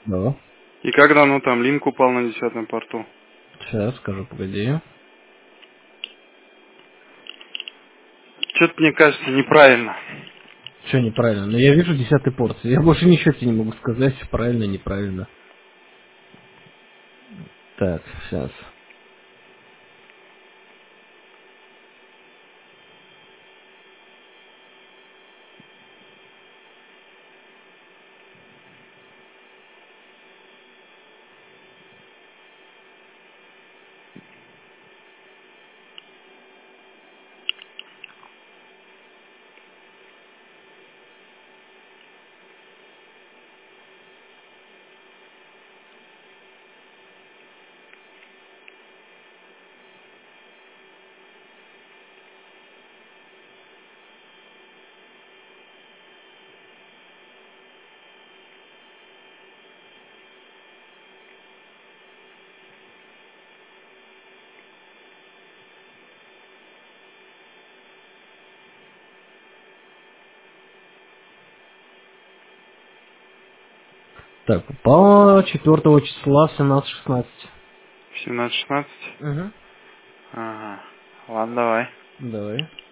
Да. И как давно там линк упал на 10-м порту? Сейчас скажу, погоди. Что-то мне кажется неправильно. Что неправильно? Но я вижу 10-й порт. Я больше ничего тебе не могу сказать, правильно, неправильно. Так, сейчас. Так, упало 4 числа в 17:16. В 17-16? Угу. Ага. Ладно, давай. Давай.